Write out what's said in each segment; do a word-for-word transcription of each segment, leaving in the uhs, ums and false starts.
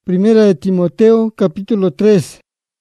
Primera de Timoteo, capítulo tres.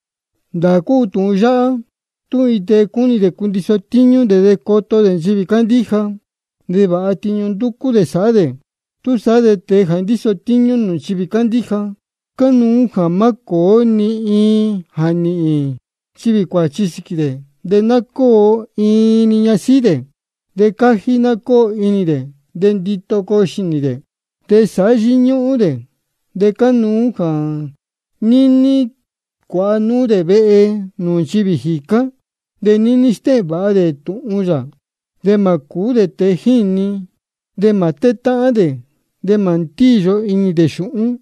Da ku tu ya, tu ite kuni de kundiso tiño de de koto de njibi kandija, de ba tiño nduku de sade. Tu sade te handiso tiño no njibi kandija, kanu hamako ni i hani i, chibi kwa chisikide, de nako i ni nyaside, de kaji nako ini de, de ndito ko shinide, de saji nyu de, de kanu ha nini kwa nu de be nu chibi hika, de nini ste ba de tuya, de maku de te hini, de mateta de, de mantillo ini de shun,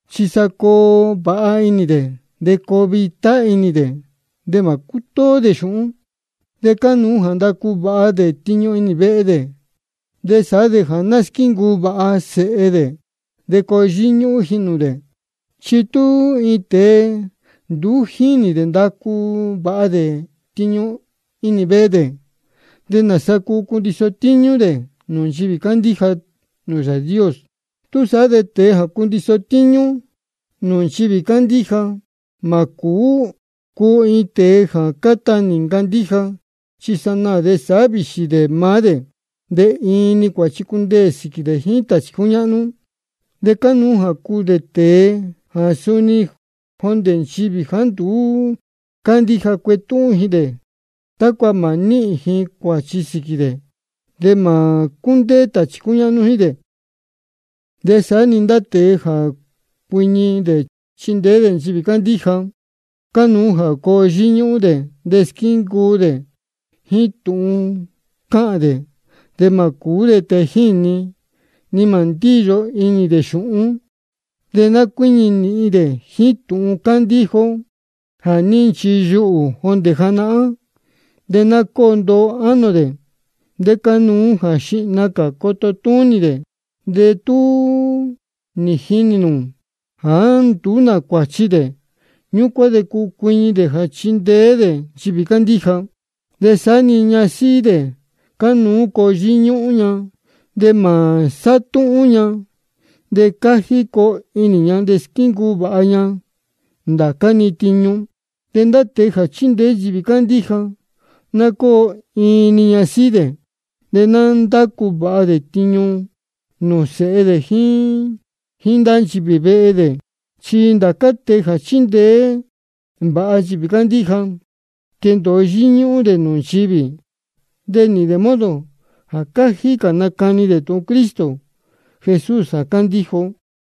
chisako ba ini de, de kobita ini de, de makuto de shun, de kanu handaku ba de tiño ini be de, de sa de hanaskingu ba se de, de kojinyu hinu de, chitu ite du hini de ndaku ba de tiño ini be de, de nasaku kundiso tiño de, nun chibi kandija nuestra Dios. Tu sa de te hakundiso tiño, nun chibi kandija, maku ku ite hakata ninkandija, chisana de sabishi de made, de ini kwa chikunde siki de hita chikunyanu, de kanu haku de te hasuni honden chibi hantu, kandija kwetu hide, takwa mani hi kwa chisiki de, de ma kunde tachikunyanu hide, de sa nindate ha puñi de chinde de chibi kandija, kanu ha ko jinyu de, de skinku de, hitu ka de, de maku de te hini, ni mantillo ini de shun, de nakuini ni de hitu kandijo, ha ninchi yu honde hana, de nakondo ano de, de kanu ha shinaka kototuni de, de tu ni hininu, han tu na kwachi de, nyukwa de kukuini de ha chinde de chibikandija, de sa niña si de, kanu ko jiñuña, de ma satuña, de kaji ko iniña de skinku baaña, ndakani tiñu, de ndate ha chinde chibikandija, nako iniña si de, de nandaku ba de tiñu, no se de hin, hindan chibibe de, chindakate ha chinde, ba chibikandija, kendo jiñu de nun chibi, de ni de modo, akaji kanakani de tu Cristo, Jesús akandijo,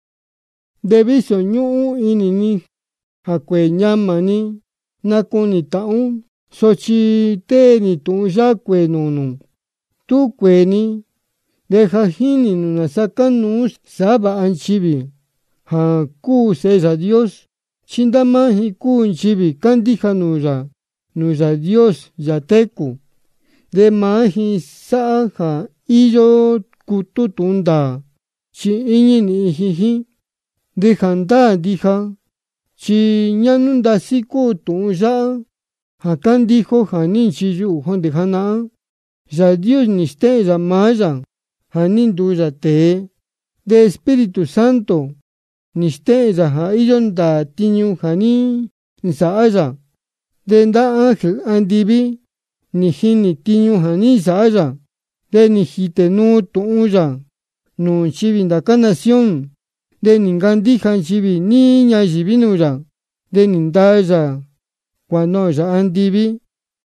de viso ñu inini, hakwe ñamani, nakuni taun, sochi te ni tu ya kwe nunu, tu kwe ni, de jajini nuna sakanus saba anchibi, ha ku sesa Dios, chindamahi ku chibi kandija nuya, nuya Dios yateku, de mahi saja iyo kututunda, chi iñi ni jiji, de janda dija, chi ñanunda siku tuya, hakan dijo janin chiyu honde jana, ya Dios niste ya maya, janin duya te, de Espíritu Santo, niste ya ha iyonda tiñu janin saaya, de nda ángel andibi, ni hini tiñu hani saaya, de ni hitenu tuya, nun chibi ndaka nación, de ningandija chibi niña chibinuya, de nindaya, cuando ya andibi,